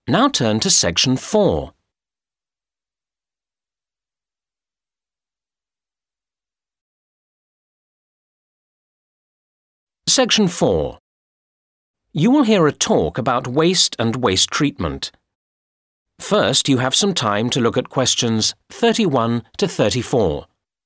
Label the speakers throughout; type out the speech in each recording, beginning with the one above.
Speaker 1: Now turn to Section 4. Section 4. You will hear a talk about waste and waste treatment. First, you have some time to look at questions 31 to 34.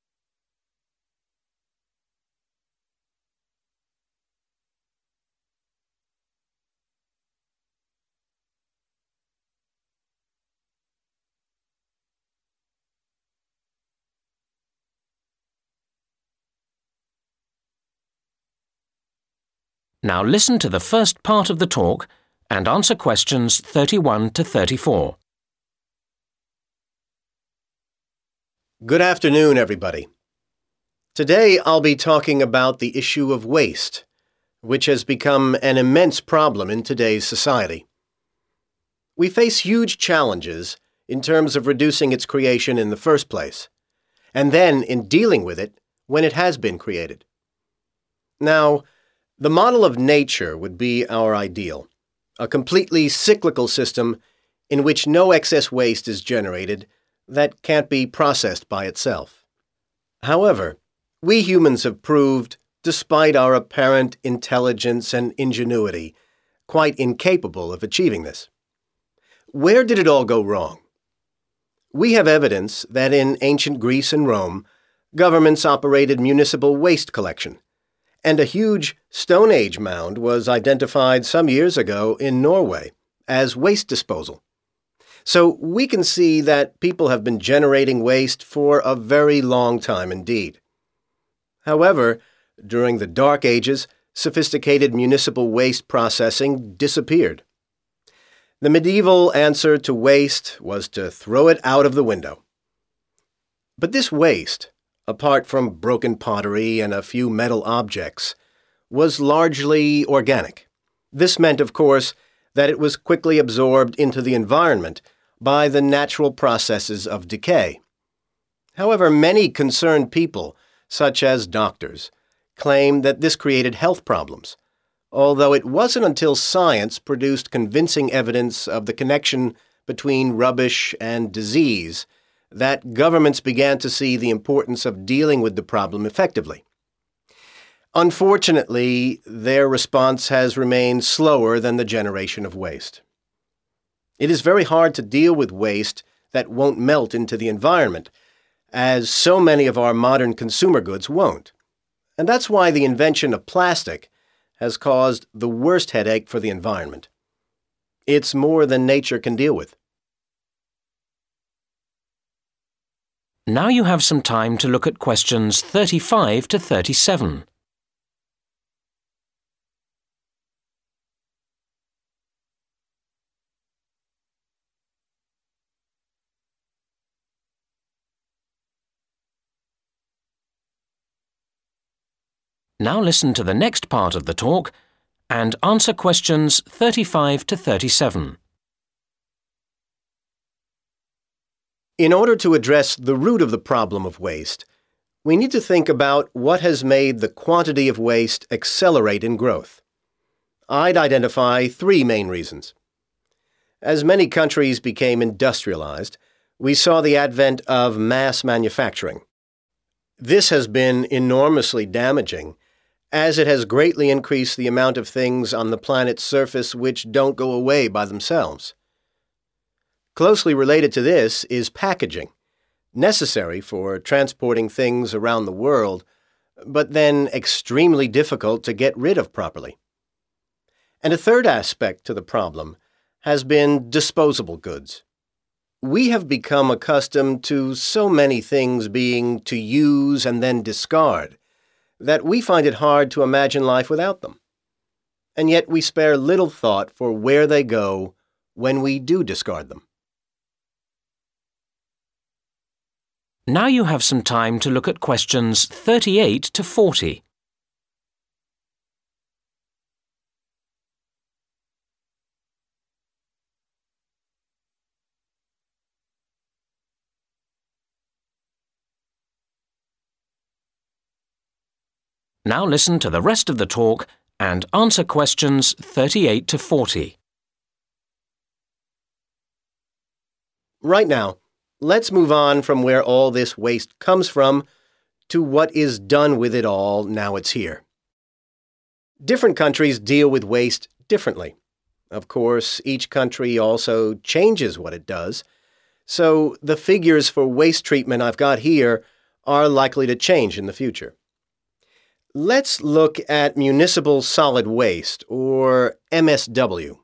Speaker 1: Now listen to the first part of the talk and answer questions 31 to 34.
Speaker 2: Good afternoon, everybody. Today I'll be talking about the issue of waste, which has become an immense problem in today's society. We face huge challenges in terms of reducing its creation in the first place, and then in dealing with it when it has been created. Now, the model of nature would be our ideal, a completely cyclical system in which no excess waste is generated that can't be processed by itself. However, we humans have proved, despite our apparent intelligence and ingenuity, quite incapable of achieving this. Where did it all go wrong? We have evidence that in ancient Greece and Rome, governments operated municipal waste collection, and a huge Stone Age mound was identified some years ago in Norway as waste disposal. So we can see that people have been generating waste for a very long time indeed. However, during the Dark Ages, sophisticated municipal waste processing disappeared. The medieval answer to waste was to throw it out of the window. But this waste, apart from broken pottery and a few metal objects, was largely organic. This meant, of course, that it was quickly absorbed into the environment by the natural processes of decay. However, many concerned people, such as doctors, claim that this created health problems, although it wasn't until science produced convincing evidence of the connection between rubbish and disease that governments began to see the importance of dealing with the problem effectively. Unfortunately, their response has remained slower than the generation of waste. It is very hard to deal with waste that won't melt into the environment, as so many of our modern consumer goods won't. And that's why the invention of plastic has caused the worst headache for the environment. It's more than nature can deal with.
Speaker 1: Now you have some time to look at questions 35 to 37. Now listen to the next part of the talk and answer questions 35 to 37.
Speaker 2: In order to address the root of the problem of waste, we need to think about what has made the quantity of waste accelerate in growth. I'd identify three main reasons. As many countries became industrialized, we saw the advent of mass manufacturing. This has been enormously damaging, as it has greatly increased the amount of things on the planet's surface which don't go away by themselves. Closely related to this is packaging, necessary for transporting things around the world, but then extremely difficult to get rid of properly. And a third aspect to the problem has been disposable goods. We have become accustomed to so many things being to use and then discard that we find it hard to imagine life without them. And yet we spare little thought for where they go when we do discard them.
Speaker 1: Now you have some time to look at questions 38 to 40. Now listen to the rest of the talk and answer questions 38 to 40.
Speaker 2: Right now, let's move on from where all this waste comes from to what is done with it all now it's here. Different countries deal with waste differently. Of course, each country also changes what it does, so the figures for waste treatment I've got here are likely to change in the future. Let's look at municipal solid waste, or MSW.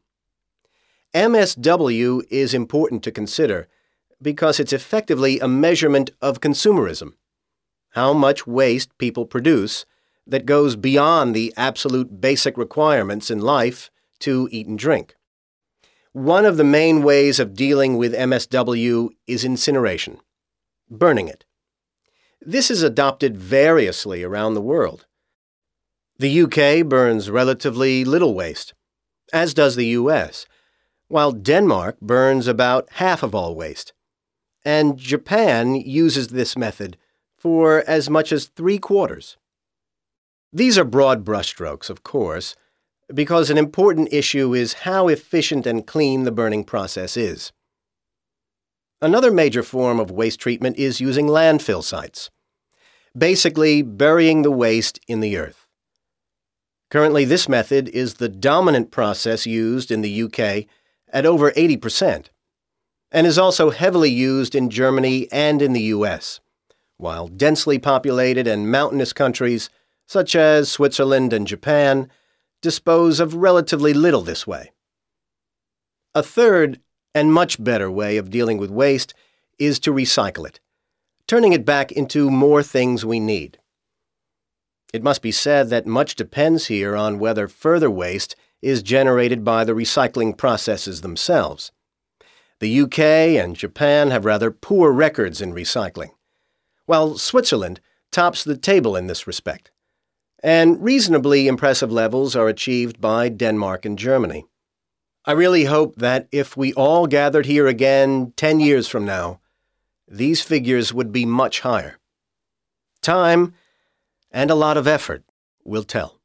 Speaker 2: MSW is important to consider because it's effectively a measurement of consumerism, how much waste people produce that goes beyond the absolute basic requirements in life to eat and drink. One of the main ways of dealing with MSW is incineration, burning it. This is adopted variously around the world. The UK burns relatively little waste, as does the US, while Denmark burns about half of all waste, and Japan uses this method for as much as 3/4. These are broad brushstrokes, of course, because an important issue is how efficient and clean the burning process is. Another major form of waste treatment is using landfill sites, basically burying the waste in the earth. Currently, this method is the dominant process used in the UK at over 80%, and is also heavily used in Germany and in the US, while densely populated and mountainous countries such as Switzerland and Japan dispose of relatively little this way. A third and much better way of dealing with waste is to recycle it, turning it back into more things we need. It must be said that much depends here on whether further waste is generated by the recycling processes themselves. The UK and Japan have rather poor records in recycling, while Switzerland tops the table in this respect, and reasonably impressive levels are achieved by Denmark and Germany. I really hope that if we all gathered here again 10 years from now, these figures would be much higher. Time and a lot of effort will tell.